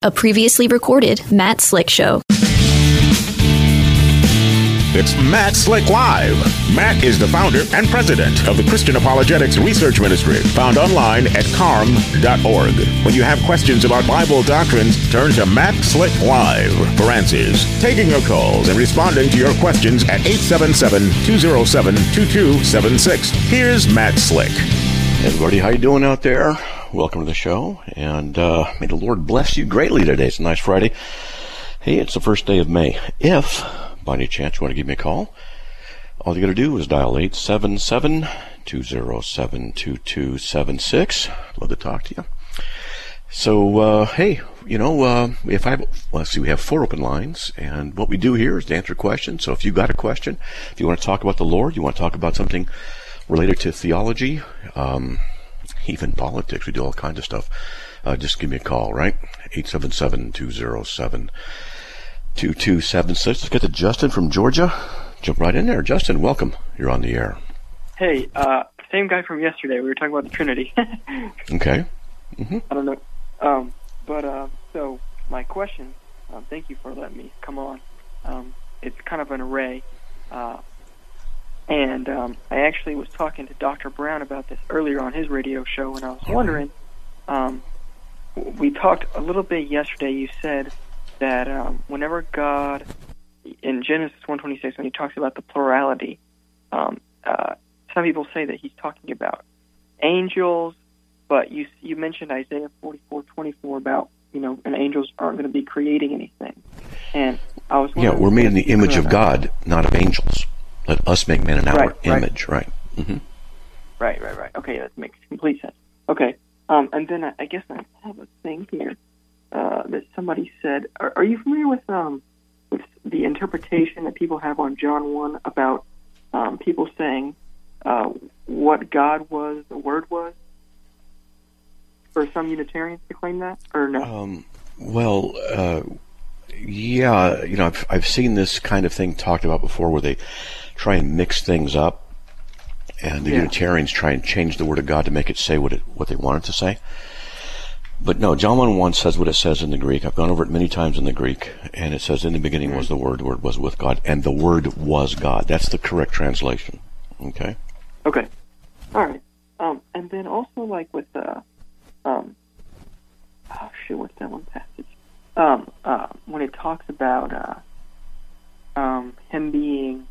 a previously recorded Matt Slick Show. It's Matt Slick Live. Matt is the founder and president of the Christian Apologetics Research Ministry, found online at carm.org. When you have questions about Bible doctrines, turn to Matt Slick Live for answers. Taking your calls and responding to your questions at 877-207-2276. Here's Matt Slick. Hey everybody, how you doing out there? Welcome to the show, and may the Lord bless you greatly today. It's a nice Friday. Hey, it's the first day of May. If by any chance you want to give me a call, all you got to do is dial 877-207-2276. Love to talk to you. So, hey, we have 4 open lines, and what we do here is to answer questions. So if you got a question, if you want to talk about the Lord, you want to talk about something related to theology, even politics, we do all kinds of stuff, just give me a call, right? 877-207-2276. Let's get to Justin from Georgia. Jump right in there. Justin, welcome. You're on the air. Hey, same guy from yesterday. We were talking about the Trinity. Okay. Mm-hmm. I don't know. So my question, thank you for letting me come on. It's kind of an array. And I actually was talking to Dr. Brown about this earlier on his radio show, and I was wondering, we talked a little bit yesterday. You said that whenever God, in Genesis 1:26, when he talks about the plurality, some people say that he's talking about angels, but you mentioned Isaiah 44:24 about, and angels aren't going to be creating anything. And I was wondering, we're made in the image of God, not of angels. Let us make man in our image, right? Mm-hmm. Right. Okay, that makes complete sense. Okay, and then I guess I have a thing here. That somebody said, are you familiar with the interpretation that people have on John 1 about people saying what God was, the Word was? For some Unitarians to claim that, or no? I've seen this kind of thing talked about before, where they try and mix things up, and the Unitarians try and change the Word of God to make it say what they want it to say. But no, John 1:1 says what it says in the Greek. I've gone over it many times in the Greek, and it says, in the beginning was the Word was with God, and the Word was God. That's the correct translation. Okay? Okay. All right. And then also, like, with what's that one passage? When it talks about him being,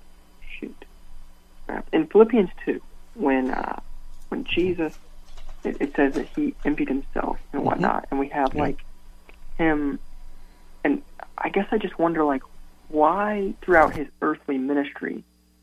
in Philippians 2, when Jesus, it says that he emptied himself and whatnot, and we have like him, and I guess I just wonder, like, why throughout his earthly ministry,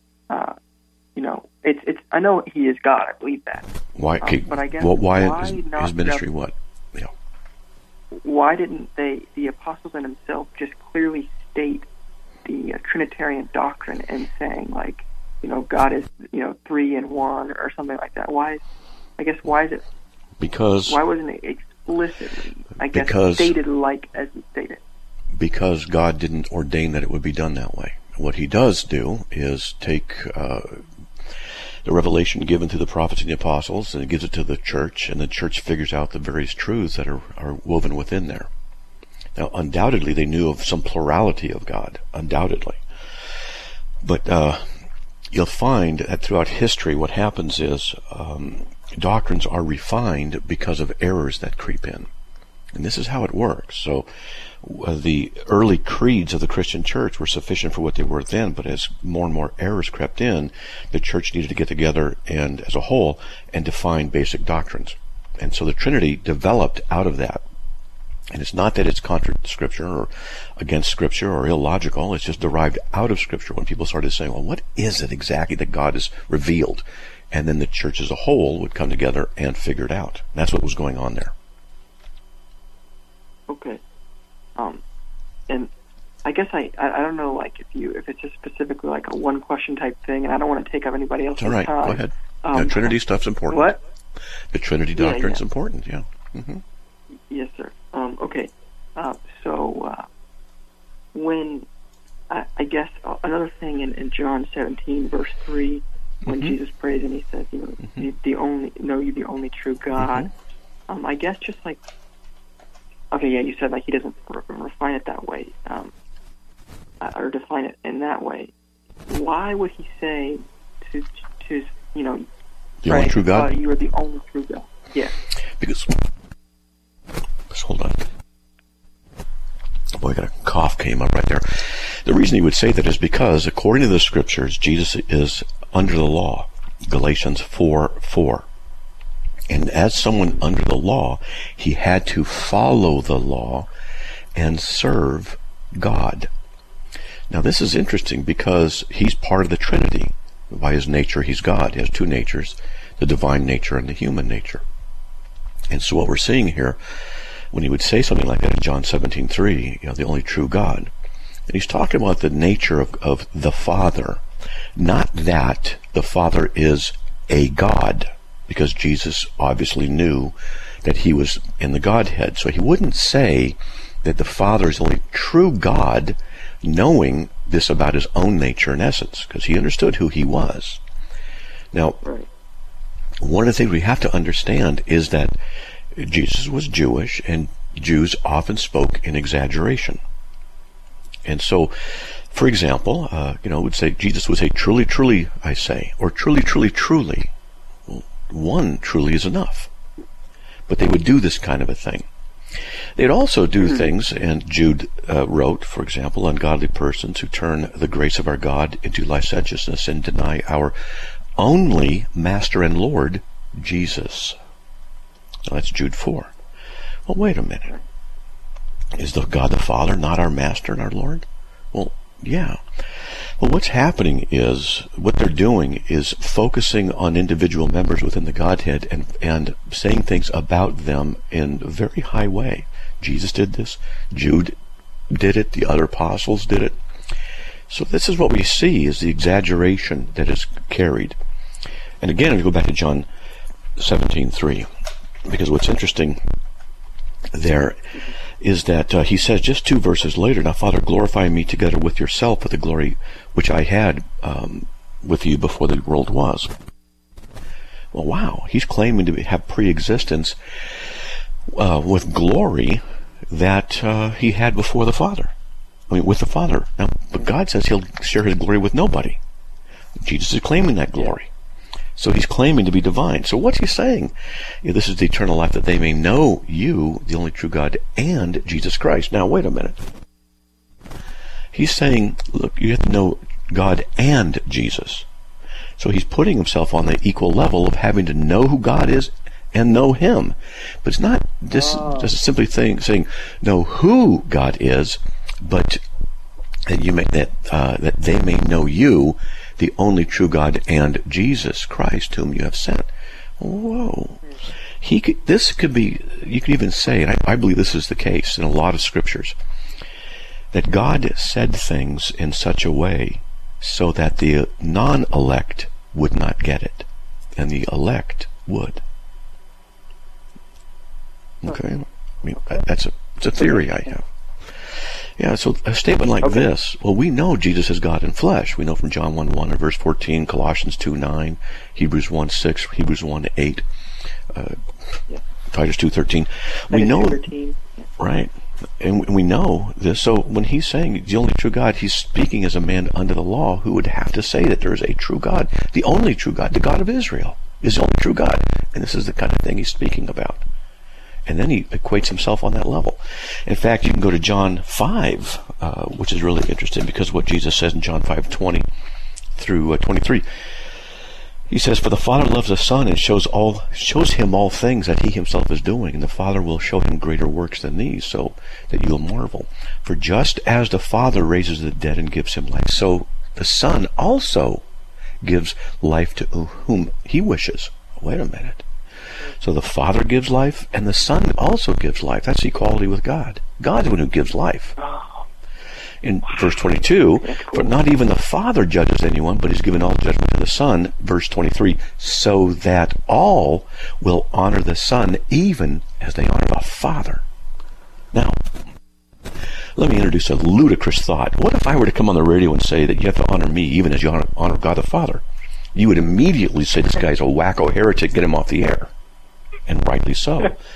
it's I know he is God, I believe that. Why? But I guess why not his ministry? What? Yeah. Why didn't the apostles and himself just clearly state the Trinitarian doctrine and saying, like, God is 3 in 1 or something like that? Why is it? Because why wasn't it explicitly, stated like as he stated? Because God didn't ordain that it would be done that way. What he does do is take the revelation given to the prophets and the apostles, and he gives it to the church, and the church figures out the various truths that are woven within there. Now, undoubtedly, they knew of some plurality of God, undoubtedly. But you'll find that throughout history, what happens is doctrines are refined because of errors that creep in. And this is how it works. So the early creeds of the Christian church were sufficient for what they were then, but as more and more errors crept in, the church needed to get together and, as a whole, and define basic doctrines. And so the Trinity developed out of that. And it's not that it's contra Scripture or against Scripture or illogical. It's just derived out of Scripture when people started saying, well, what is it exactly that God has revealed? And then the church as a whole would come together and figure it out. And that's what was going on there. Okay. And I guess I don't know, like, if it's just specifically like a one question type thing, and I don't want to take up anybody else's time. All right, go ahead. Trinity stuff's important. What? The Trinity doctrine's important, yeah. Mm-hmm. Yes, sir. Okay. So when I guess another thing in John 17 verse 3, when Jesus prays and he says, you're the only true God. I guess just like Okay, yeah, you said like he doesn't refine it that way, or define it in that way. Why would he say to the only true God? You are the only true God. Yeah. Because, just hold on. Boy, I got a cough came up right there. The reason he would say that is because, according to the Scriptures, Jesus is under the law. Galatians 4:4. And as someone under the law, he had to follow the law and serve God. Now, this is interesting because he's part of the Trinity. By his nature, he's God. He has two natures, the divine nature and the human nature. And so what we're seeing here, when he would say something like that in John 17:3, the only true God, and he's talking about the nature of the Father, not that the Father is a God, because Jesus obviously knew that he was in the Godhead. So he wouldn't say that the Father is the only true God, knowing this about his own nature and essence, because he understood who he was. Now, one of the things we have to understand is that Jesus was Jewish, and Jews often spoke in exaggeration. And so, for example, would say, Jesus would say, truly, truly, I say, or truly, truly, truly. Well, one truly is enough. But they would do this kind of a thing. They'd also do things, and Jude wrote, for example, ungodly persons who turn the grace of our God into licentiousness and deny our only Master and Lord, Jesus. Now, that's Jude 4. Well, wait a minute. Is the God the Father not our Master and our Lord? Well, yeah. Well, what's happening is, what they're doing is focusing on individual members within the Godhead and saying things about them in a very high way. Jesus did this. Jude did it. The other apostles did it. So this is what we see, is the exaggeration that is carried. And again, I'm going to go back to John 17:3, because what's interesting there is that he says just 2 verses later, now Father, glorify me together with yourself with the glory which I had with you before the world was. Well, wow, he's claiming to have pre-existence with glory that he had before the Father. I mean, with the Father. Now, but God says he'll share his glory with nobody. Jesus is claiming that glory. So he's claiming to be divine. So what's he saying? This is the eternal life, that they may know you, the only true God, and Jesus Christ. Now, wait a minute. He's saying, look, you have to know God and Jesus. So he's putting himself on the equal level of having to know who God is and know him. But it's not just simply saying know who God is, but that they may know you, the only true God, and Jesus Christ, whom you have sent. Whoa. You could even say, and I believe this is the case in a lot of scriptures, that God said things in such a way so that the non-elect would not get it, and the elect would. Okay? I mean, it's a theory I have. Yeah, so a statement like this, well, we know Jesus is God in flesh. We know from John 1:1 and verse 14, Colossians 2:9, Hebrews 1:6, Hebrews 1:8, Titus 2:13. We know, right? And we know this. So when he's saying the only true God, he's speaking as a man under the law who would have to say that there is a true God. The only true God, the God of Israel, is the only true God. And this is the kind of thing he's speaking about. And then he equates himself on that level. In fact, you can go to John 5, which is really interesting, because what Jesus says in John 5:20 through 23. He says, for the Father loves the Son and shows him all things that he himself is doing, and the Father will show him greater works than these, so that you'll marvel. For just as the Father raises the dead and gives him life, so the Son also gives life to whom he wishes. Wait a minute. So the Father gives life, and the Son also gives life. That's equality with God. God's the one who gives life. In verse 22, for not even the Father judges anyone, but he's given all judgment to the Son. Verse 23, so that all will honor the Son, even as they honor the Father. Now, let me introduce a ludicrous thought. What if I were to come on the radio and say that you have to honor me, even as you honor God the Father? You would immediately say this guy's a wacko heretic, get him off the air. And rightly so.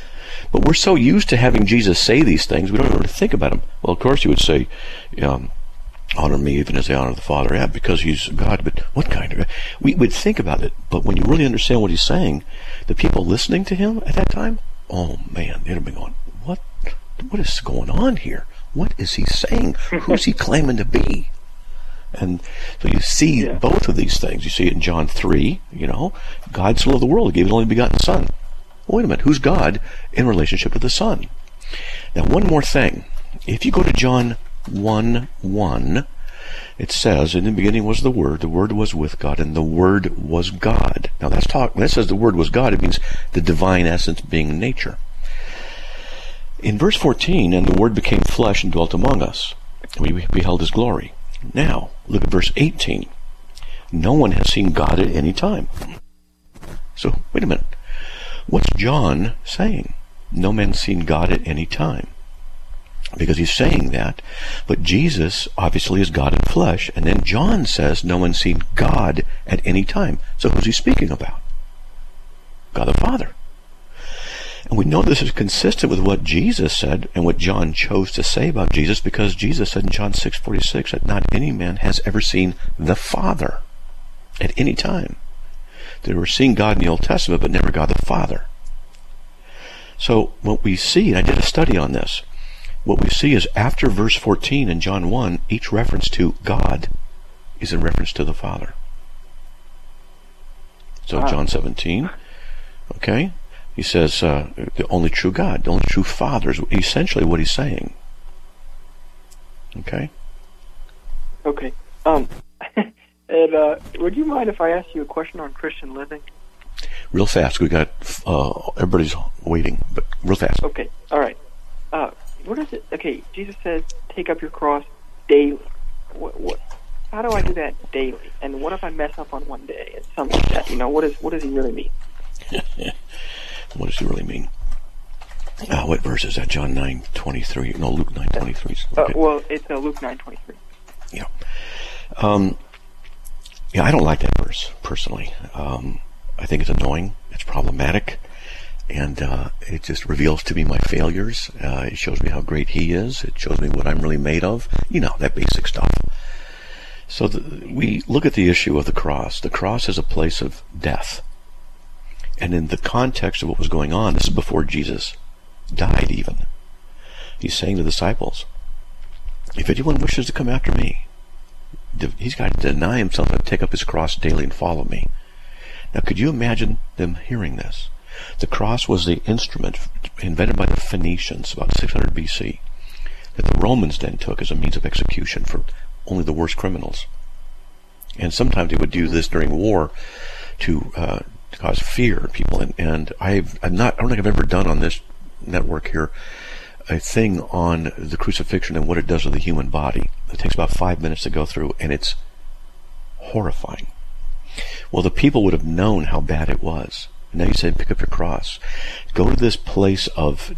But we're so used to having Jesus say these things, we don't even think about them. Well, of course, you would say, honor me even as I honor the Father. Yeah, because he's God, but what kind of God? We would think about it, but when you really understand what he's saying, the people listening to him at that time, oh man, they'd have been going, what is going on here? What is he saying? Who's he claiming to be? And so you see both of these things. You see it in John 3, God so loved the world, he gave his only begotten Son. Well, wait a minute, who's God in relationship to the Son? Now, one more thing. If you go to John 1:1, it says, in the beginning was the Word was with God, and the Word was God. Now, when it says the Word was God, it means the divine essence being nature. In verse 14, and the Word became flesh and dwelt among us. We beheld his glory. Now, look at verse 18. No one has seen God at any time. So, wait a minute. What's John saying? No man's seen God at any time. Because he's saying that, but Jesus obviously is God in flesh, and then John says no one's seen God at any time. So who's he speaking about? God the Father. And we know this is consistent with what Jesus said and what John chose to say about Jesus, because Jesus said in John 6:46 that not any man has ever seen the Father at any time. They were seeing God in the Old Testament, but never God the Father. So what we see, and I did a study on this, what we see is after verse 14 in John 1, each reference to God is in reference to the Father. So John 17, okay, he says the only true God, the only true Father is essentially what he's saying. Okay? Okay. And would you mind if I ask you a question on Christian living? Real fast. We got everybody's waiting, but real fast. Okay. All right. What is it? Okay. Jesus says, "Take up your cross daily." What? How do I do that daily? And what if I mess up on one day? It's something like that. What does he really mean? What does he really mean? What verse is that? John 9:23? No, Luke 9:23. Okay. Well, it's Luke 9:23. Yeah. Yeah, I don't like that verse, personally. I think it's annoying, it's problematic, and it just reveals to me my failures. It shows me how great he is. It shows me what I'm really made of. That basic stuff. So we look at the issue of the cross. The cross is a place of death. And in the context of what was going on, this is before Jesus died even. He's saying to the disciples, if anyone wishes to come after me, he's got to deny himself and take up his cross daily and follow me. Now, could you imagine them hearing this? The cross was the instrument invented by the Phoenicians about 600 BC that the Romans then took as a means of execution for only the worst criminals. And sometimes they would do this during war to cause fear in people. And I don't think I've ever done on this network here a thing on the crucifixion and what it does to the human body. It takes about 5 minutes to go through, and it's horrifying. Well, the people would have known how bad it was. And now you say, pick up your cross. Go to this place of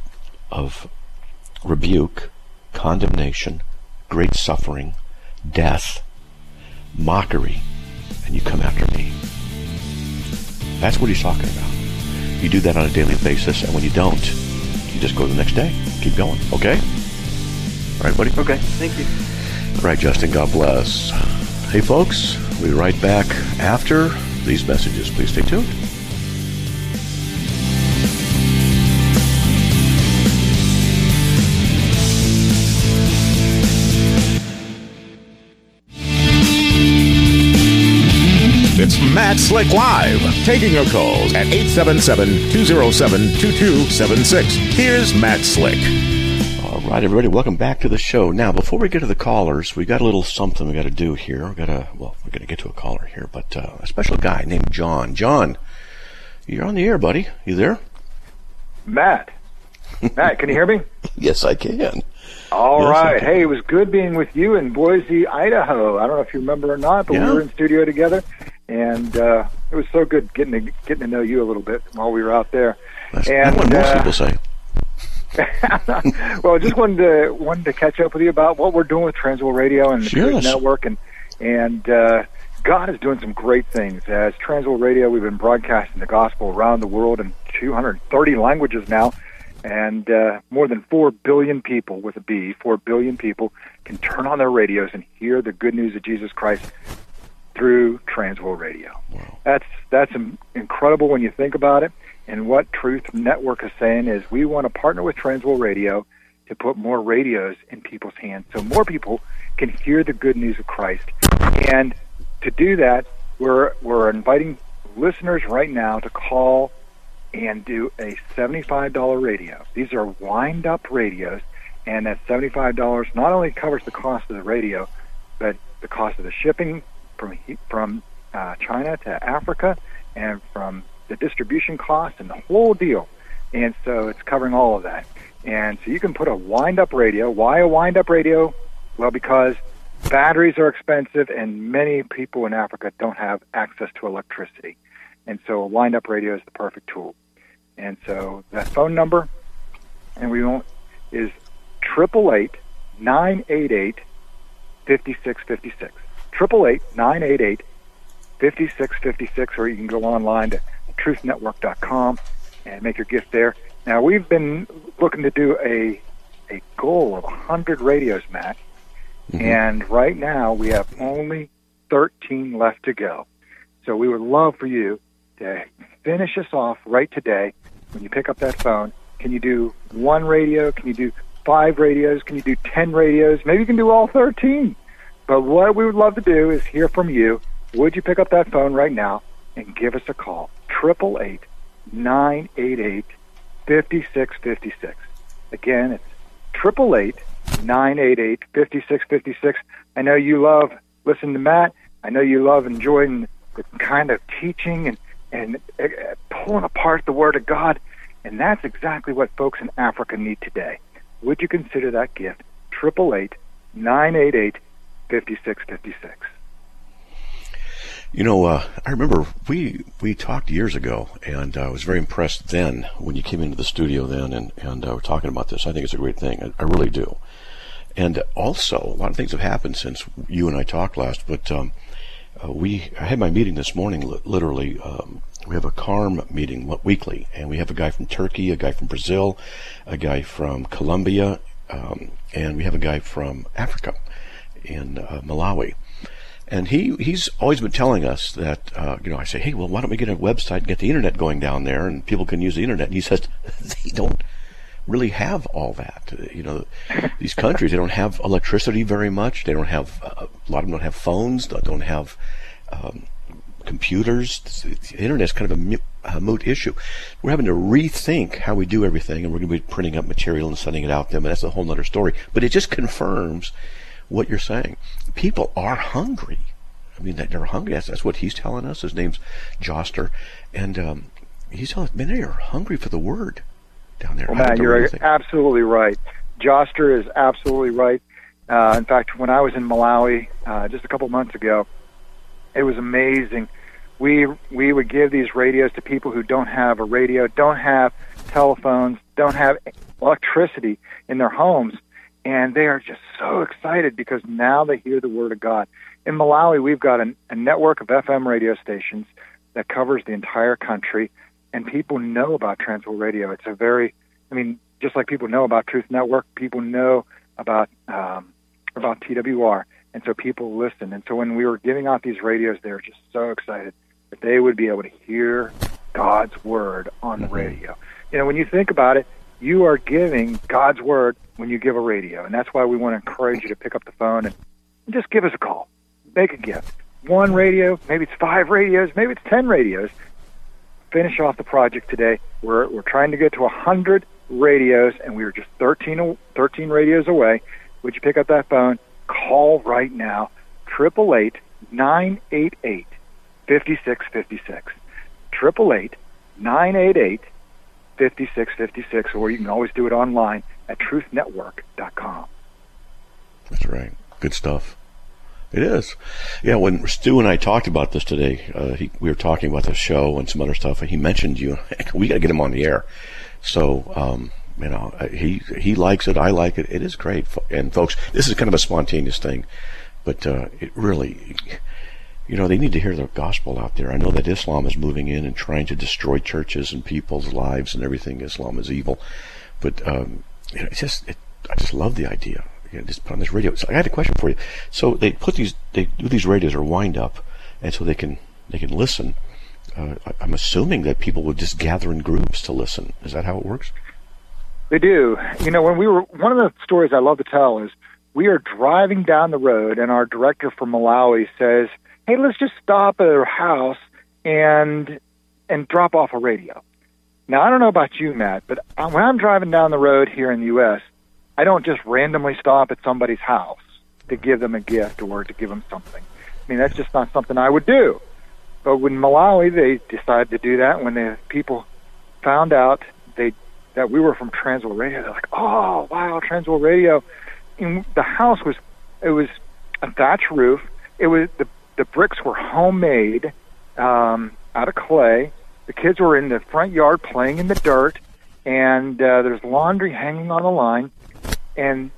rebuke, condemnation, great suffering, death, mockery, and you come after me. That's what he's talking about. You do that on a daily basis, and when you don't, you just go the next day. Keep going, okay? All right, buddy? Okay, thank you. All right, Justin, God bless. Hey, folks, we'll be right back after these messages. Please stay tuned. It's Matt Slick Live, taking your calls at 877-207-2276. Here's Matt Slick. All right, everybody, welcome back to the show. Now, before we get to the callers, we got a little something we got to do here. We're going to get to a caller here, but a special guy named John. John, you're on the air, buddy. You there? Matt, can you hear me? Yes, I can. All right. Hey, it was good being with you in Boise, Idaho. I don't know if you remember or not, but we were in studio together, and it was so good getting to know you a little bit while we were out there. That's what most people say. Well, just wanted to catch up with you about what we're doing with Transworld Radio and the Christian Network, and God is doing some great things. As Transworld Radio, we've been broadcasting the gospel around the world in 230 languages now, And more than 4 billion people, with a B, 4 billion people can turn on their radios and hear the good news of Jesus Christ through Transworld Radio. Wow. That's incredible when you think about it. And what Truth Network is saying is we want to partner with Transworld Radio to put more radios in people's hands so more people can hear the good news of Christ. And to do that, we're inviting listeners right now to call and do a $75 radio. These are wind-up radios, and that $75 not only covers the cost of the radio, but the cost of the shipping from China to Africa, and from the distribution costs and the whole deal. And so it's covering all of that. And so you can put a wind-up radio. Why a wind-up radio? Well, because batteries are expensive, and many people in Africa don't have access to electricity. And so a wind-up radio is the perfect tool. And so that phone number, and we want, is 888-988-5656. 888-988-5656, or you can go online to truthnetwork.com and make your gift there. Now, we've been looking to do a goal of 100 radios, Matt, and right now we have only 13 left to go. So we would love for you to finish us off right today. When you pick up that phone, can you do 1 radio? Can you do 5 radios? Can you do 10 radios? Maybe you can do all 13. But what we would love to do is hear from you. Would you pick up that phone right now and give us a call? 888-988-5656. Again, it's 888-988-5656. I know you love listening to Matt. I know you love enjoying the kind of teaching and pulling apart the Word of God. And that's exactly what folks in Africa need today. Would you consider that gift? 888-988-5656. You know, I remember we talked years ago, and I was very impressed then when you came into the studio then, and we're talking about this. I think it's a great thing. I really do. And also, a lot of things have happened since you and I talked last, but I had my meeting this morning, literally. We have a CARM meeting weekly, and we have a guy from Turkey, a guy from Brazil, a guy from Colombia, and we have a guy from Africa in Malawi. And he's always been telling us that, I say, hey, well, why don't we get a website and get the internet going down there and people can use the internet? And he says, they don't really have all that. These countries, they don't have electricity very much. They don't have, a lot of them don't have phones, don't have computers. The internet's kind of a moot issue. We're having to rethink how we do everything, and we're going to be printing up material and sending it out to them, and that's a whole other story. But it just confirms what you're saying. People are hungry. I mean, they're hungry. That's what he's telling us. His name's Joster. And he's telling us, man, they are hungry for the Word down there. Well, Matt, you're absolutely right. Joster is absolutely right. In fact, when I was in Malawi just a couple months ago, it was amazing. We would give these radios to people who don't have a radio, don't have telephones, don't have electricity in their homes. And they are just so excited because now they hear the Word of God. In Malawi, we've got a network of FM radio stations that covers the entire country, and people know about Transworld Radio. It's just like people know about Truth Network, people know about TWR, and so people listen. And so when we were giving out these radios, they were just so excited that they would be able to hear God's Word on the radio. When you think about it, you are giving God's Word when you give a radio. And that's why we want to encourage you to pick up the phone and just give us a call. Make a gift. 1 radio, maybe it's 5 radios, maybe it's 10 radios. Finish off the project today. We're trying to get to 100 radios, and we were just 13 radios away. Would you pick up that phone? Call right now. 888-988-5656. 888-988-5656, or you can always do it online at truthnetwork.com. That's right. Good stuff. It is. Yeah, when Stu and I talked about this today, we were talking about the show and some other stuff, and he mentioned you. We got to get him on the air. So, he likes it. I like it. It is great. And folks, this is kind of a spontaneous thing, but it really, they need to hear the gospel out there. I know that Islam is moving in and trying to destroy churches and people's lives and everything. Islam is evil. But I just love the idea. Just put on this radio. So I had a question for you. So they do these radios are wind up, and so they can listen. I'm assuming that people would just gather in groups to listen. Is that how it works? They do. One of the stories I love to tell is we are driving down the road, and our director from Malawi says, "Hey, let's just stop at a house and drop off a radio." Now, I don't know about you, Matt, but when I'm driving down the road here in the U.S., I don't just randomly stop at somebody's house to give them a gift or to give them something. I mean, that's just not something I would do. But when Malawi, they decided to do that. When the people found out that we were from Transworld Radio, they're like, "Oh, wow, Transworld Radio!" And the house was a thatch roof. It was the bricks were homemade out of clay. The kids were in the front yard playing in the dirt, and there's laundry hanging on the line. And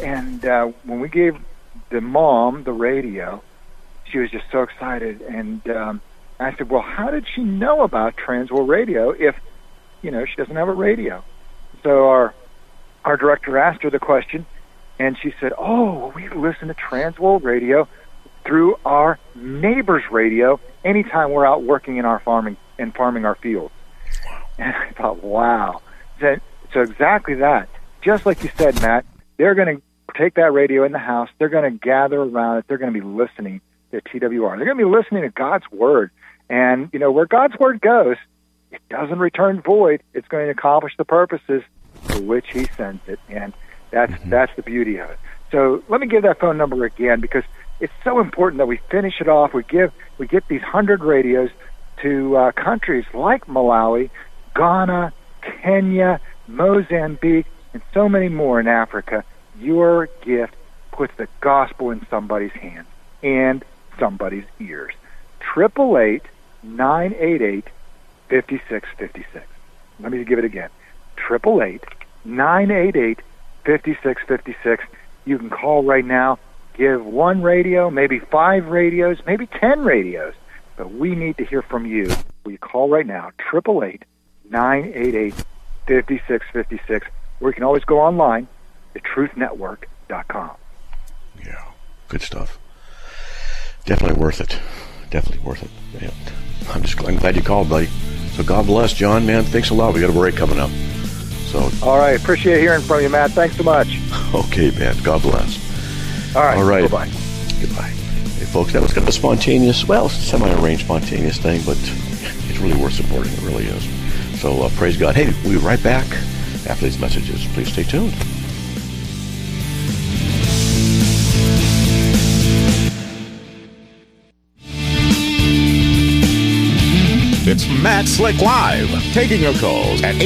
when we gave the mom the radio, she was just so excited. And I said, "Well, how did she know about Transworld Radio if, she doesn't have a radio?" So our director asked her the question, and she said, "Oh, we listen to Transworld Radio through our neighbor's radio anytime we're out working in our farming our fields." And I thought, wow. So exactly that. Just like you said, Matt, they're going to take that radio in the house. They're going to gather around it. They're going to be listening to TWR. They're going to be listening to God's Word. And, where God's Word goes, it doesn't return void. It's going to accomplish the purposes for which He sends it. And that's the beauty of it. So let me give that phone number again, because it's so important that we finish it off. We get these 100 radios to countries like Malawi, Ghana, Kenya, Mozambique, and so many more in Africa. Your gift puts the gospel in somebody's hands and somebody's ears. 888-988-5656. Let me give it again. 888-988-5656. You can call right now. Give one radio, maybe 5 radios, maybe 10 radios. But we need to hear from you. Will you call right now? 888-988-5656. Or you can always go online to truthnetwork.com. Yeah, good stuff. Definitely worth it. Definitely worth it. Yeah. I'm glad you called, buddy. So God bless, John, man. Thanks a lot. We got a break coming up. So. All right. Appreciate hearing from you, Matt. Thanks so much. Okay, man. God bless. All right. Bye-bye. Goodbye. Hey, folks, that was kind of a spontaneous, semi-arranged spontaneous thing, but it's really worth supporting. It really is. So praise God. Hey, we'll be right back after these messages. Please stay tuned. It's Matt Slick Live, taking your calls at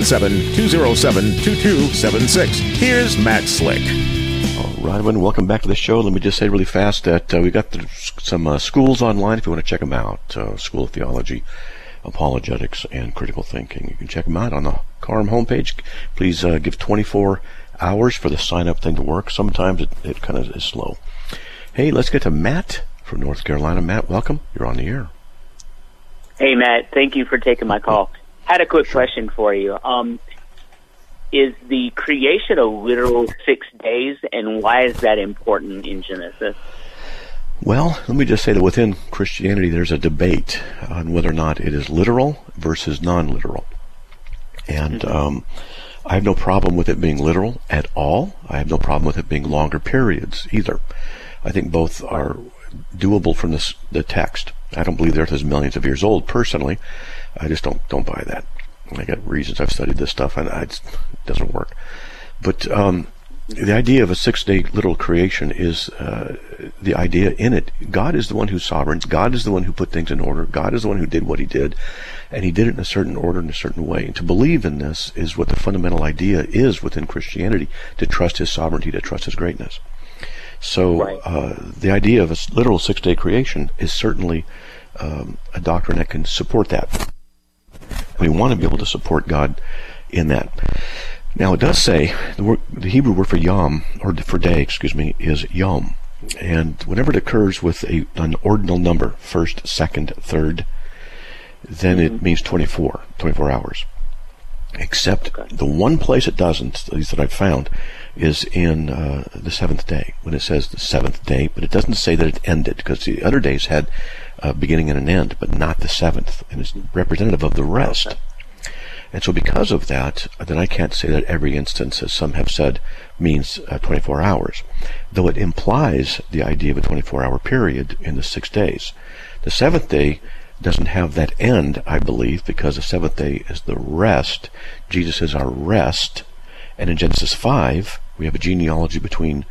877-207-2276. Here's Matt Slick. All right, everyone, welcome back to the show. Let me just say really fast that we got some schools online if you want to check them out. School of Theology, Apologetics, and Critical Thinking. You can check them out on the CARM homepage. Please give 24 hours for the sign-up thing to work. Sometimes it kind of is slow. Hey, let's get to Matt from North Carolina. Matt, welcome. You're on the air. Hey, Matt. Thank you for taking my call. Had a quick question for you. Is the creation a literal 6 days, and why is that important in Genesis? Well, let me just say that within Christianity there's a debate on whether or not it is literal versus non-literal. And I have no problem with it being literal at all. I have no problem with it being longer periods either. I think both are doable from the text. I don't believe the earth is millions of years old personally. I just don't buy that. I got reasons. I've studied this stuff and it doesn't work. But the idea of a 6-day literal creation is the idea in it. God is the one who's sovereign. God is the one who put things in order. God is the one who did what He did, and He did it in a certain order, in a certain way. And to believe in this is what the fundamental idea is within Christianity: to trust His sovereignty, to trust His greatness. So the idea of a literal 6-day creation is certainly a doctrine that can support that. We want to be able to support God in that. Now it does say the Hebrew word for yom, or for day, is yom, and whenever it occurs with an ordinal number, first, second, third, then it means 24 hours. Except the one place it doesn't, at least that I've found, is in the seventh day, when it says the seventh day, but it doesn't say that it ended, because the other days had a beginning and an end, but not the seventh, and it's representative of the rest. Okay. And so because of that, then I can't say that every instance, as some have said, means 24 hours, though it implies the idea of a 24-hour period in the 6 days. The seventh day doesn't have that end, I believe, because the seventh day is the rest. Jesus is our rest. And in Genesis 5, we have a genealogy between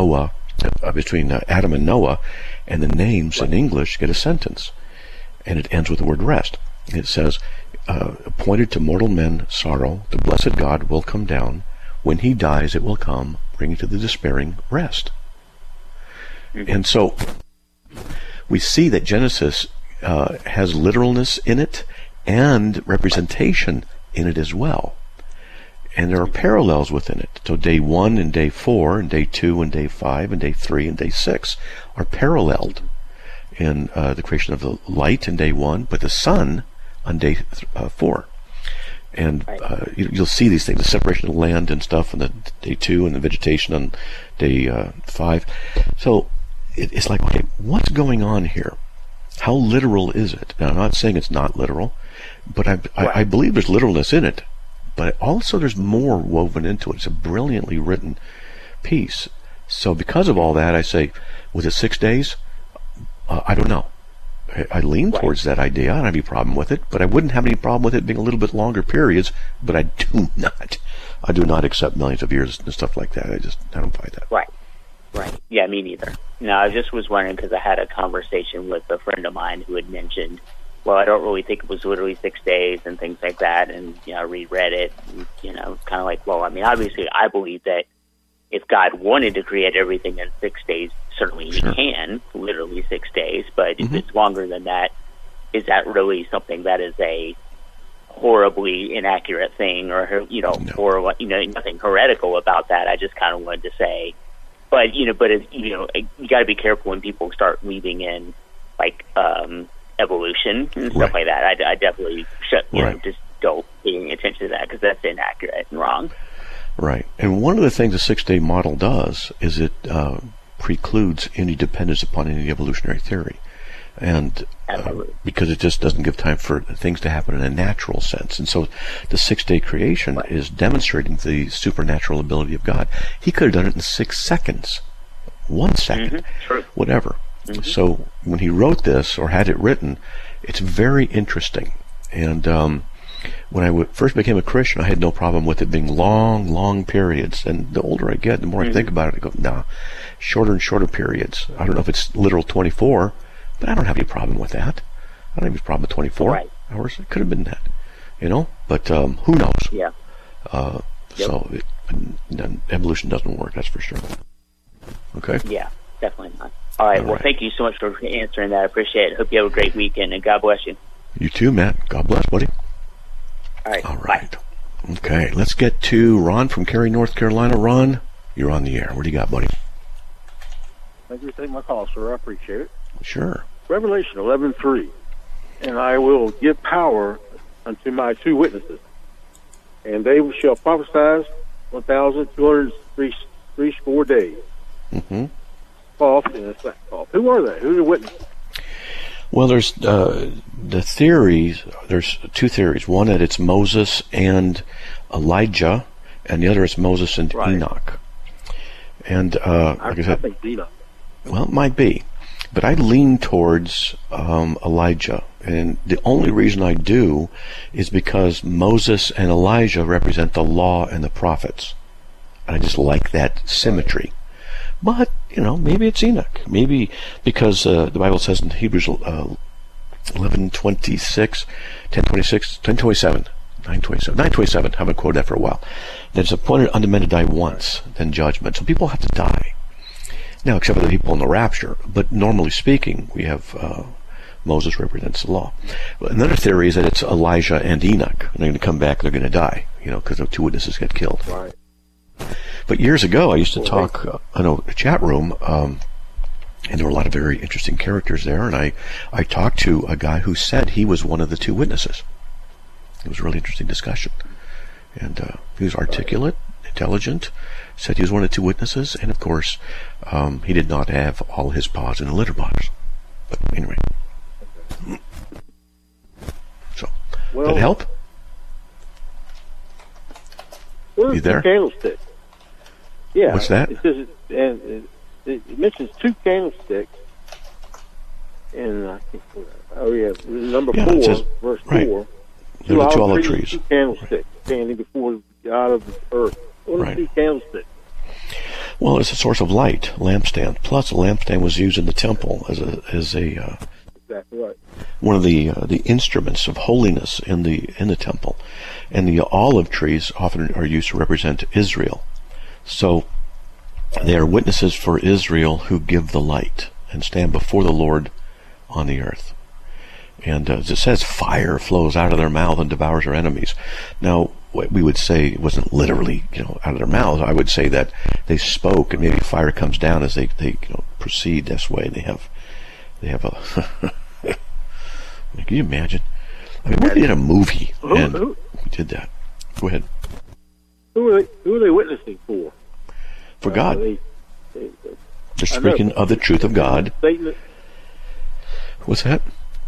Adam and Noah, and the names in English get a sentence. And it ends with the word rest. And it says, appointed to mortal men sorrow, the blessed God will come down. When he dies, it will come, bringing to the despairing rest. And so we see that Genesis has literalness in it and representation in it as well. And there are parallels within it. So day 1 and day 4 and day 2 and day 5 and day 3 and day 6 are paralleled in the creation of the light in day 1, but the sun on day 4. And you'll see these things, the separation of the land and stuff on the day 2 and the vegetation on day 5. So it's like, okay, what's going on here? How literal is it? Now, I'm not saying it's not literal, but I believe there's literalness in it. But also there's more woven into it. It's a brilliantly written piece. So because of all that, I say, was it 6 days? I don't know. I lean towards that idea. I don't have any problem with it, but I wouldn't have any problem with it being a little bit longer periods, but I do not accept millions of years and stuff like that. I don't buy that. Right. Yeah, me neither. No, I just was wondering because I had a conversation with a friend of mine who had mentioned, well, I don't really think it was literally 6 days and things like that. And, I reread it, and, kind of like, well, I mean, obviously I believe that if God wanted to create everything in 6 days, certainly he can, literally 6 days. But if it's longer than that, is that really something that is a horribly inaccurate thing or, or, nothing heretical about that? I just kind of wanted to say, but you got to be careful when people start weaving in, like, evolution and stuff like that. I definitely just don't pay attention to that because that's inaccurate and wrong. Right. And one of the things the 6-day model does is it precludes any dependence upon any evolutionary theory. And because it just doesn't give time for things to happen in a natural sense. And so the 6-day creation is demonstrating the supernatural ability of God. He could have done it in 6 seconds, 1 second, whatever. So when he wrote this, or had it written, it's very interesting. And when I first became a Christian, I had no problem with it being long periods. And the older I get, the more I think about it, I go, nah, shorter and shorter periods. I don't know if it's literal 24, but I don't have any problem with that. I don't have any problem with 24 hours. It could have been that, But who knows? Yeah. So evolution doesn't work, that's for sure. Okay? Yeah, definitely not. All right. Well, thank you so much for answering that. I appreciate it. Hope you have a great weekend, and God bless you. You too, Matt. God bless, buddy. All right. Bye. Okay, let's get to Ron from Cary, North Carolina. Ron, you're on the air. What do you got, buddy? Thank you for taking my call, sir. I appreciate it. Sure. Revelation 11:3, and I will give power unto my 2 witnesses, and they shall prophesy 1,203 score days. Cough and a slack cough. Who are they? Who are the witnesses? Well, there's the theories. There's 2 theories. One that it's Moses and Elijah, and the other is Moses and Enoch. And like I said, think Enoch. Well, it might be, but I lean towards Elijah, and the only reason I do is because Moses and Elijah represent the law and the prophets, and I just like that symmetry. But, maybe it's Enoch. Maybe because the Bible says in Hebrews 11:26, 10:26, 10:27, 9:27, I haven't quoted that for a while, that it's appointed unto men to die once, then judgment. So people have to die. Now, except for the people in the rapture. But normally speaking, we have Moses represents the law. Another theory is that it's Elijah and Enoch. And they're going to come back and they're going to die, because the 2 witnesses get killed. Right. But years ago, I used to talk in a chat room, and there were a lot of very interesting characters there, and I talked to a guy who said he was one of the 2 witnesses. It was a really interesting discussion. And he was articulate, intelligent, said he was one of the 2 witnesses, and of course, he did not have all his paws in the litter box. But anyway. So, Well, that help? Where's You there? the candlestick? Yeah. What's that? It says it mentions 2 candlesticks. And number 4, it says, verse right. 4. There were 2 olive trees. 2 candlesticks standing before God of the earth. What are Right. 2 candlesticks? Well, it's a source of light, lampstand. Plus, a lampstand was used in the temple as a Exactly right. one of the instruments of holiness in the temple, and the olive trees often are used to represent Israel. So they are witnesses for Israel who give the light and stand before the Lord on the earth. And as it says, fire flows out of their mouth and devours their enemies. Now, what we would say it wasn't literally, out of their mouths. I would say that they spoke, and maybe fire comes down as they proceed this way. They have a. Can you imagine? I mean, we did a movie, and we did that. Go ahead. Who are they witnessing for? For God. They're speaking of the truth of God. Satan, What's that?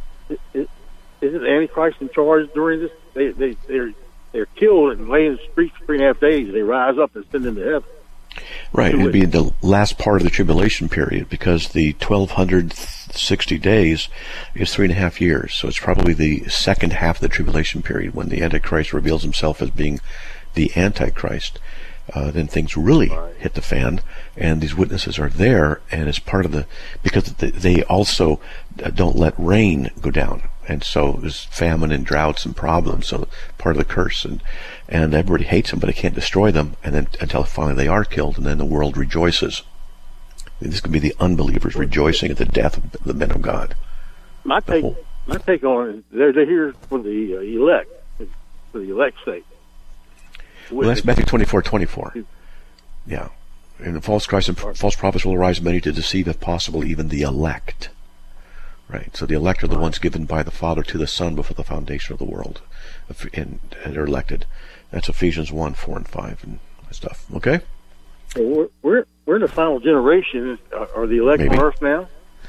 isn't Antichrist in charge during this? They're killed and lay in the streets for 3.5 days, and they rise up and ascend into heaven. Right, it'd be the last part of the tribulation period, because the 1260 days is 3.5 years. So it's probably the second half of the tribulation period when the Antichrist reveals himself as being the Antichrist. Then things really hit the fan, and these witnesses are there, and it's part of because they also don't let rain go down, and so there's famine and droughts and problems. So part of the curse, and everybody hates them, but they can't destroy them, and then until finally they are killed, and then the world rejoices. This could be the unbelievers rejoicing at the death of the men of God. My take on it, they're here for the elect, for the elect's sake. Well, that's Matthew 24:24. Yeah. And the false Christ and false prophets will arise many to deceive, if possible, even the elect. Right. So the elect are the ones given by the Father to the Son before the foundation of the world, and are elected. That's Ephesians 1:4 and 5 and stuff. Okay. So we're in the final generation. Are the elect on earth now?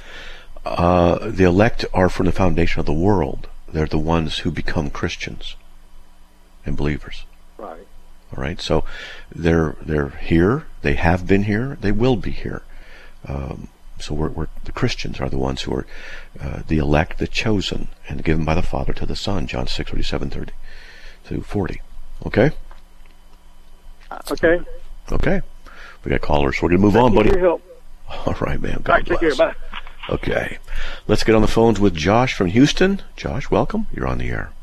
The elect are from the foundation of the world. They're the ones who become Christians and believers. Right. All right, so they're here. They have been here. They will be here. So we're the Christians are the ones who are the elect, the chosen, and given by the Father to the Son. John 6:37-40. Okay. Okay. Okay. We got callers. So we're gonna move on, buddy. Your help. All right, man. God All right, bless. take care. Bye. Okay. Let's get on the phones with Josh from Houston. Josh, welcome. You're on the air.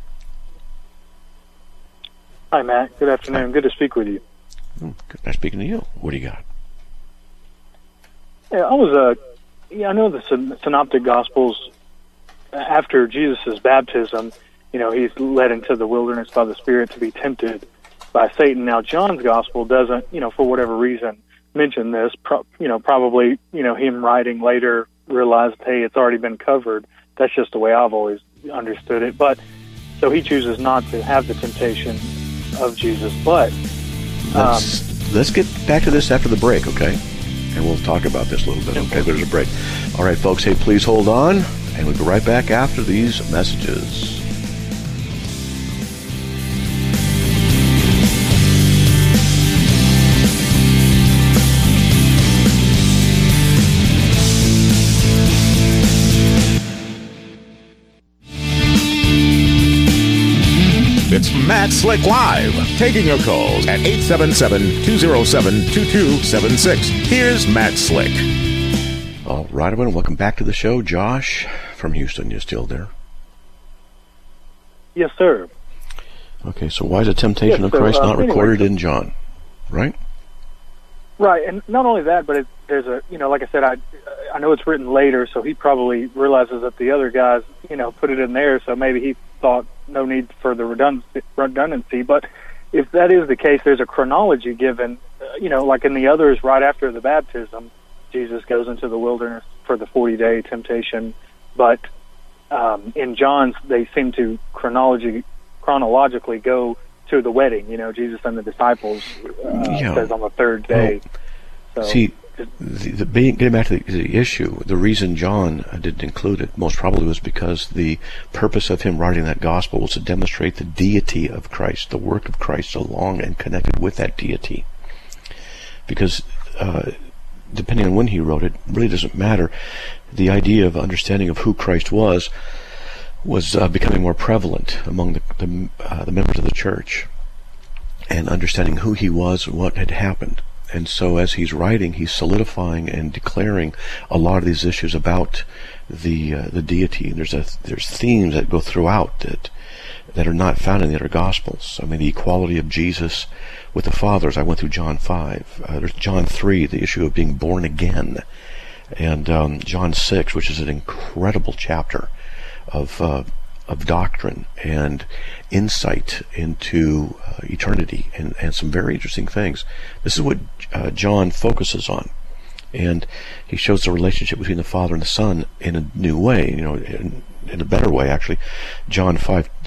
Hi, Matt. Good afternoon. Good to speak with you. Good. Nice speaking to you. What do you got? Yeah, I know the Synoptic Gospels, after Jesus' baptism, he's led into the wilderness by the Spirit to be tempted by Satan. Now, John's Gospel doesn't, for whatever reason, mention this. Probably, him writing later realized, hey, it's already been covered. That's just the way I've always understood it. But so he chooses not to have the temptation of Jesus. But let's get back to this after the break, okay? And we'll talk about this a little bit, okay? There's a break. All right, folks, hey, please hold on, and we'll be right back after these messages. It's Matt Slick Live, taking your calls at 877-207-2276. Here's Matt Slick. All right, everyone, welcome back to the show. Josh from Houston, you still there? yes, sir. Okay, so why is the temptation of Christ not recorded in John? Right? Right, and not only that, but there's like I said, I know it's written later, so he probably realizes that the other guys, put it in there, so maybe he thought no need for the redundancy. But if that is the case, there's a chronology given, like in the others, right after the baptism, Jesus goes into the wilderness for the 40-day temptation. But in John's, they seem to chronologically go to the wedding. Jesus and the disciples says on the third day. Well, see, getting back to the issue, the reason John didn't include it most probably was because the purpose of him writing that gospel was to demonstrate the deity of Christ, the work of Christ along and connected with that deity. Because depending on when he wrote it, really doesn't matter. The idea of understanding of who Christ was becoming more prevalent among the members of the church, and understanding who he was and what had happened. And so as he's writing, he's solidifying and declaring a lot of these issues about the deity. There's themes that go throughout that are not found in the other Gospels. I mean, the equality of Jesus with the Father, as I went through John 5. There's John 3, the issue of being born again. And John 6, which is an incredible chapter of doctrine and insight into eternity and some very interesting things. This is what John focuses on, and he shows the relationship between the Father and the Son in a new way, in a better way actually. John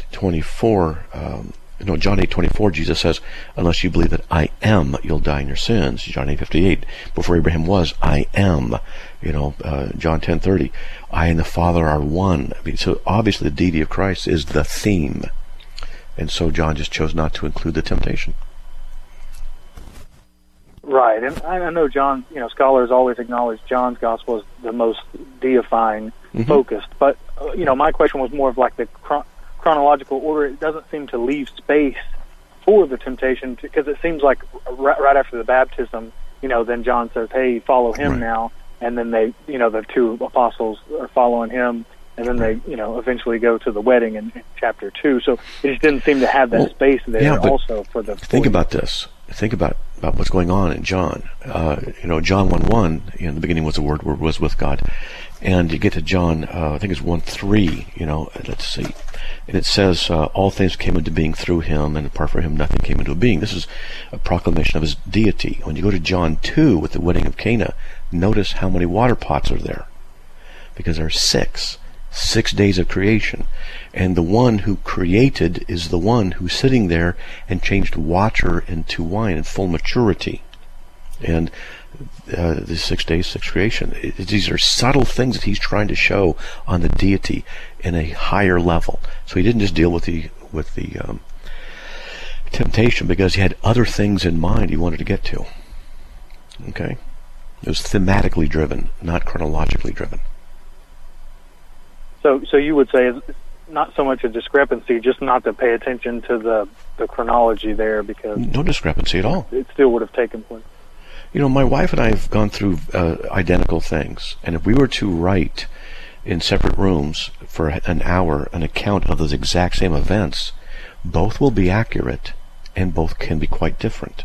8:24, Jesus says, "Unless you believe that I am, you'll die in your sins." John 8:58, before Abraham was, I am. John 10:30, I and the Father are one. I mean, so obviously the deity of Christ is the theme, and so John just chose not to include the temptation. Right, and I know John. Scholars always acknowledge John's gospel is the most deifying focused, but my question was more of like the chronological order. It doesn't seem to leave space for the temptation, because it seems like right after the baptism, then John says, "Hey, follow him now," and then they, the two apostles are following him, and then they, eventually go to the wedding in chapter 2. So it just didn't seem to have that space there also for the. Think about this. Think about what's going on in John. John 1:1. In the beginning was the Word was with God, and you get to John, I think it's 1:3. Let's see. And it says, all things came into being through him, and apart from him nothing came into being. This is a proclamation of his deity. When you go to John 2 with the wedding of Cana, notice how many water pots are there. Because there are 6 days of creation. And the one who created is the one who's sitting there and changed water into wine in full maturity. And the 6 days, 6 creation. These are subtle things that he's trying to show on the deity in a higher level. So he didn't just deal with the temptation because he had other things in mind he wanted to get to. Okay? It was thematically driven, not chronologically driven. So you would say it's not so much a discrepancy, just not to pay attention to the chronology there, because no discrepancy at all. It still would have taken place. My wife and I have gone through identical things, and if we were to write in separate rooms for an hour an account of those exact same events, both will be accurate and both can be quite different.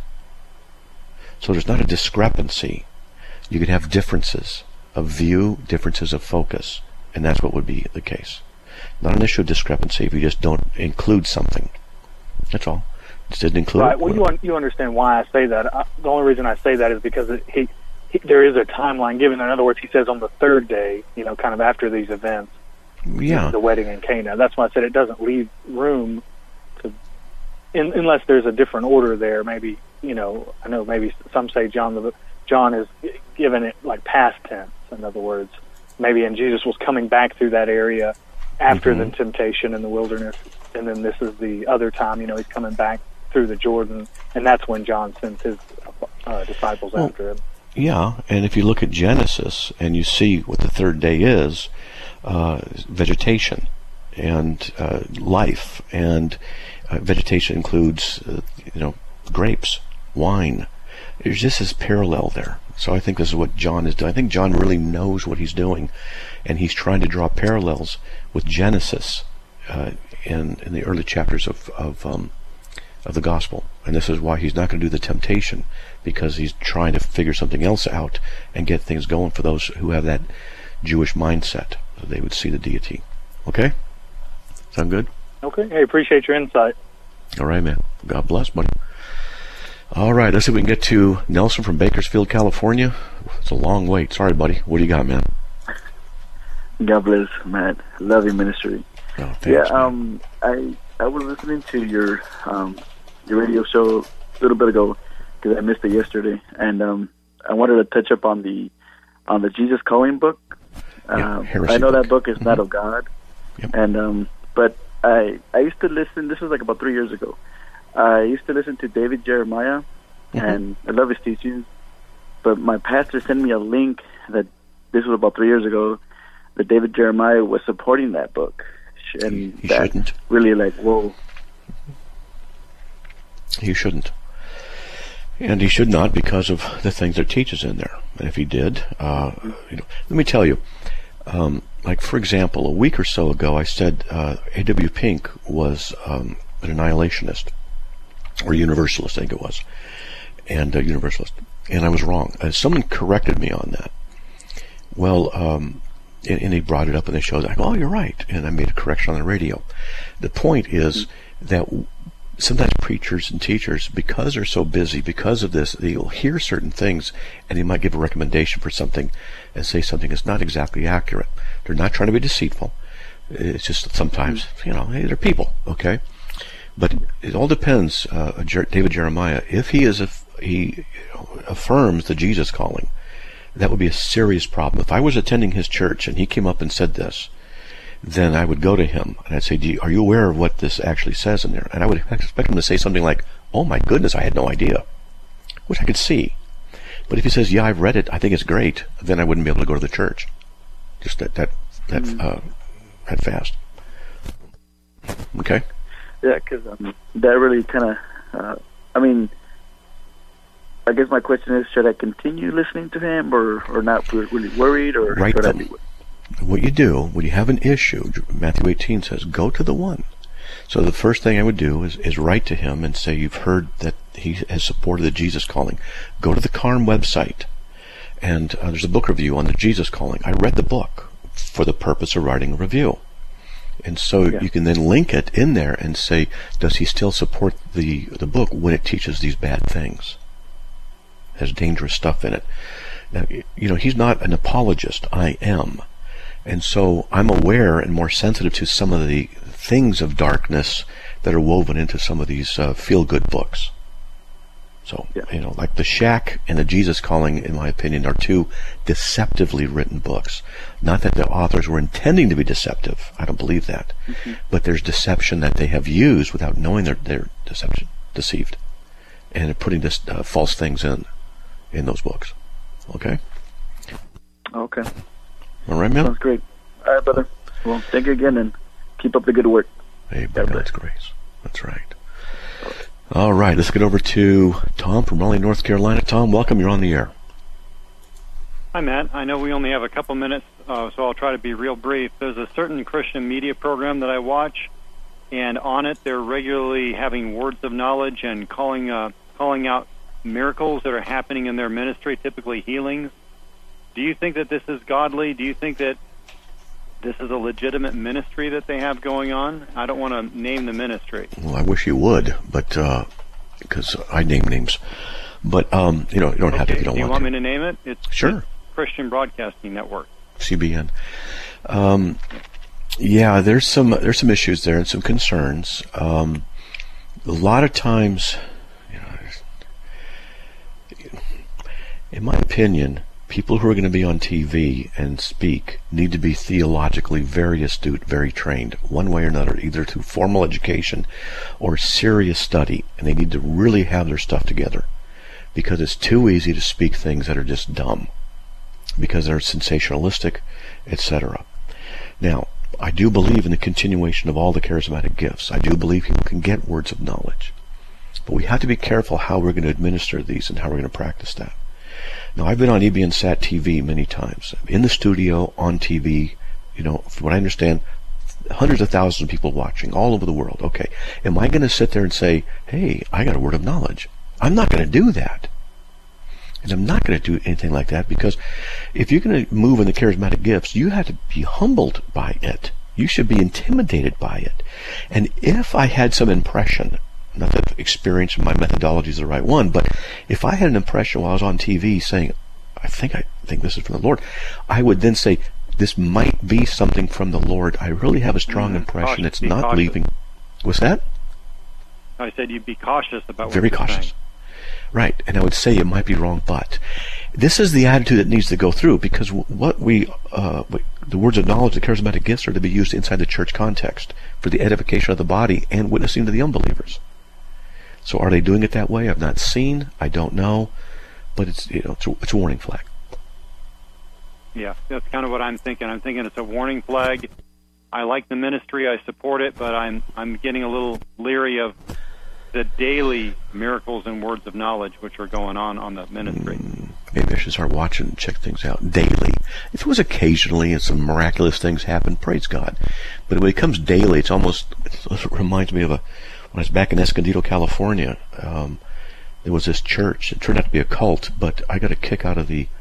So there's not a discrepancy. You could have differences of view, differences of focus, and that's what would be the case. Not an issue of discrepancy if you just don't include something. That's all. Just didn't include right. it. Well, you understand why I say that. The only reason I say that is because there is a timeline given. In other words, he says on the third day, kind of after these events, the wedding in Cana. That's why I said it doesn't leave room to, unless there's a different order there. Maybe, I know maybe some say John is given it like past tense. In other words, maybe and Jesus was coming back through that area after the temptation in the wilderness, and then this is the other time, he's coming back through the Jordan, and that's when John sends his disciples after him. Yeah, and if you look at Genesis and you see what the third day is, vegetation and life, and vegetation includes, grapes, wine. There's just this parallel there. So I think this is what John is doing. I think John really knows what he's doing, and he's trying to draw parallels with Genesis in the early chapters of the gospel. And this is why he's not going to do the temptation, because he's trying to figure something else out and get things going for those who have that Jewish mindset, so they would see the deity. Okay? Sound good? Okay. Hey, appreciate your insight. All right, man. God bless, buddy. All right, let's see if we can get to Nelson from Bakersfield, California. It's a long wait. Sorry, buddy. What do you got, man? God bless, Matt. Love your ministry. Oh, thanks, I was listening to your your radio show a little bit ago because I missed it yesterday, and I wanted to touch up on the Jesus Calling book. I know that book is not of God, and but I used to listen. This was like about 3 years ago. I used to listen to David Jeremiah, and I love his teachings. But my pastor sent me a link that this was about 3 years ago that David Jeremiah was supporting that book, and he that shouldn't. Really, like, whoa. He shouldn't. And he should not, because of the things it teaches in there. And if he did, let me tell you, like, for example, a week or so ago, I said A.W. Pink was an annihilationist, or universalist, I think it was, and universalist. And I was wrong. Someone corrected me on that. Well, and he brought it up in the show. I go, oh, you're right. And I made a correction on the radio. The point is that sometimes preachers and teachers, because they're so busy, because of this, they'll hear certain things, and they might give a recommendation for something and say something that's not exactly accurate. They're not trying to be deceitful. It's just that sometimes, hey, they're people, okay? But it all depends, David Jeremiah, if he affirms the Jesus calling, that would be a serious problem. If I was attending his church and he came up and said this, then I would go to him and I'd say, are you aware of what this actually says in there? And I would expect him to say something like, oh my goodness, I had no idea, which I could see. But if he says, yeah, I've read it, I think it's great, then I wouldn't be able to go to the church. Just that fast. Okay? Yeah, because that really kind of, I guess my question is, should I continue listening to him or not really worried? Or right. Should I be? What you do when you have an issue, Matthew 18 says, go to the one. So the first thing I would do is write to him and say, you've heard that he has supported the Jesus calling. Go to the CARM website, and there's a book review on the Jesus calling. I read the book for the purpose of writing a review. And so you can then link it in there and say, does he still support the book when it teaches these bad things? It has dangerous stuff in it. Now, he's not an apologist. I am. And so I'm aware and more sensitive to some of the things of darkness that are woven into some of these feel-good books. So, like The Shack and the Jesus Calling, in my opinion, are two deceptively written books. Not that the authors were intending to be deceptive. I don't believe that. But there's deception that they have used without knowing they're deceived. And they're putting this false things in those books. Okay? Okay. All right, man? Sounds great. All right, brother. Well, thank you again, and keep up the good work. Hey, by God's grace. That's right. All right, let's get over to Tom from Raleigh, North Carolina. Tom, welcome. You're on the air. Hi, Matt. I know we only have a couple minutes, so I'll try to be real brief. There's a certain Christian media program that I watch, and on it they're regularly having words of knowledge and calling out miracles that are happening in their ministry, typically healings. Do you think that this is godly? Do you think that this is a legitimate ministry that they have going on? I don't want to name the ministry. Well, I wish you would, but because I name names. But you don't have to if you don't want to. Do you want me to name it? It's sure. Christian Broadcasting Network. CBN. Yeah, there's some issues there and some concerns. A lot of times, in my opinion, people who are going to be on TV and speak need to be theologically very astute, very trained, one way or another, either through formal education or serious study, and they need to really have their stuff together, because it's too easy to speak things that are just dumb, because they're sensationalistic, etc. Now, I do believe in the continuation of all the charismatic gifts. I do believe people can get words of knowledge, but we have to be careful how we're going to administer these and how we're going to practice that. Now, I've been on EBN Sat TV many times, in the studio, on TV, from what I understand, hundreds of thousands of people watching all over the world. Okay, am I going to sit there and say, hey, I got a word of knowledge? I'm not going to do that. And I'm not going to do anything like that, because if you're going to move in the charismatic gifts, you have to be humbled by it. You should be intimidated by it. And if I had some impression, not that experience and my methodology is the right one, but if I had an impression while I was on TV saying, I think this is from the Lord, I would then say, this might be something from the Lord. I really have a strong impression. It's not leaving. What's that? I said you'd be cautious about what Very you're cautious. saying. Right, and I would say it might be wrong, but this is the attitude that needs to go through, because the words of knowledge, the charismatic gifts, are to be used inside the church context for the edification of the body and witnessing to the unbelievers. So are they doing it that way? I've not seen. I don't know, but it's a warning flag. Yeah, that's kind of what I'm thinking. I'm thinking it's a warning flag. I like the ministry. I support it, but I'm getting a little leery of the daily miracles and words of knowledge which are going on the ministry. Maybe I should start watching and check things out daily. If it was occasionally and some miraculous things happen, praise God. But when it comes daily, it reminds me of when I was back in Escondido, California. There was this church. It turned out to be a cult, but I got a kick out of the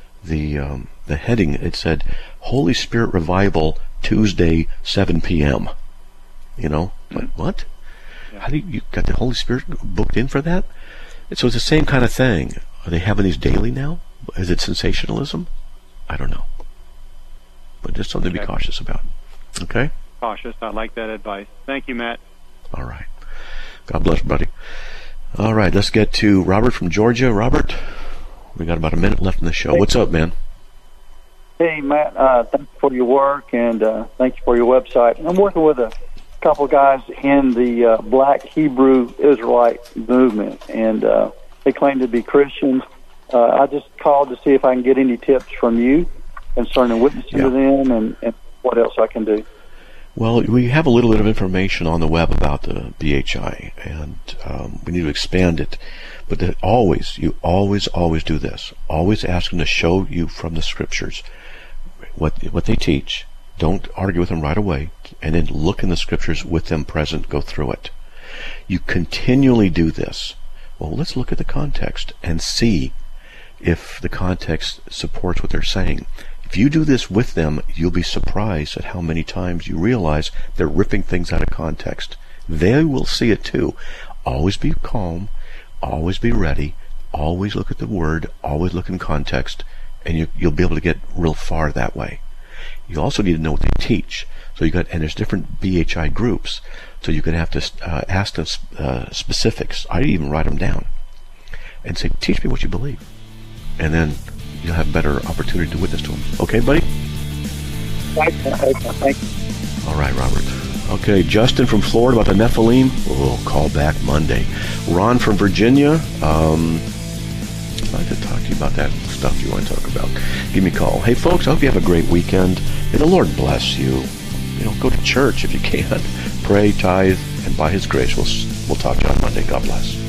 heading. It said Holy Spirit Revival Tuesday 7 p.m. Like what? How do you got the Holy Spirit booked in for that? And so it's the same kind of thing. Are they having these daily now? Is it sensationalism? I don't know. But just something to be cautious about. Okay? Cautious. I like that advice. Thank you, Matt. All right. God bless, buddy. All right, let's get to Robert from Georgia. Robert, we got about a minute left in the show. What's up, man? Hey, Matt. Thanks for your work, and thank you for your website. I'm working with a couple of guys in the Black Hebrew Israelite movement, and they claim to be Christians. I just called to see if I can get any tips from you concerning witnessing to them and what else I can do. Well, we have a little bit of information on the web about the BHI, and we need to expand it. But you always do this. Always ask them to show you from the Scriptures what they teach. Don't argue with them right away, and then look in the Scriptures with them present, go through it. You continually do this. Well, let's look at the context and see if the context supports what they're saying. If you do this with them, you'll be surprised at how many times you realize they're ripping things out of context. They will see it too. Always be calm, always be ready, always look at the Word, always look in context, and you'll be able to get real far that way. You also need to know what they teach. So and there's different BHI groups, so you're going to have to ask them specifics. I even write them down and say, teach me what you believe. And then you'll have better opportunity to witness to them. Okay, buddy? Thank you. All right, Robert. Okay, Justin from Florida about the Nephilim. We'll call back Monday. Ron from Virginia. I'd like to talk to you about that stuff you want to talk about. Give me a call. Hey, folks, I hope you have a great weekend. May the Lord bless you. Go to church if you can. Pray, tithe, and by His grace, we'll talk to you on Monday. God bless.